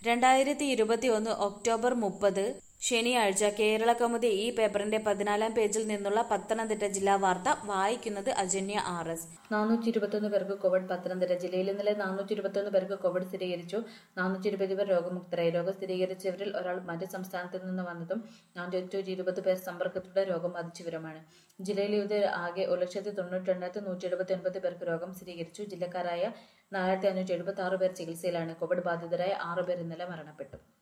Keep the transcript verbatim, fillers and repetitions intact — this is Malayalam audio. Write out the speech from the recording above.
രണ്ടായിരത്തി ഇരുപത്തി ഒന്ന് ഒക്ടോബർ മുപ്പത് ശനിയാഴ്ച കേരള കൗമുദി ഈ പേപ്പറിന്റെ പതിനാലാം പേജിൽ നിന്നുള്ള പത്തനംതിട്ട ജില്ലാ വാർത്ത വായിക്കുന്നത് അജന്യ ആർ എസ്. നാനൂറ്റി ഇരുപത്തൊന്ന് പേർക്ക് കോവിഡ്. പത്തനംതിട്ട ജില്ലയിൽ ഇന്നലെ നാനൂറ്റി ഇരുപത്തൊന്ന് പേർക്ക് കോവിഡ് സ്ഥിരീകരിച്ചു. നാനൂറ്റി ഇരുപത് പേർ രോഗമുക്തരായി. രോഗം സ്ഥിരീകരിച്ചവരിൽ ഒരാൾ മറ്റ് സംസ്ഥാനത്ത് നിന്ന് വന്നതും നാനൂറ്റി ഇരുപത് പേർ സമ്പർക്കത്തിലൂടെ രോഗം ബാധിച്ചവരുമാണ്. ജില്ലയിൽ ഇത് ആകെ ഒരു ലക്ഷത്തി തൊണ്ണൂറ്റി രണ്ടായിരത്തി നൂറ്റി എഴുപത്തി ഒൻപത് പേർക്ക് രോഗം സ്ഥിരീകരിച്ചു. ജില്ലക്കാരായ നാലായിരത്തി അഞ്ഞൂറ്റി എഴുപത്തി ആറ് പേർ ചികിത്സയിലാണ്. കോവിഡ് ബാധിതരായ ആറ് പേർ ഇന്നലെ മരണപ്പെട്ടു.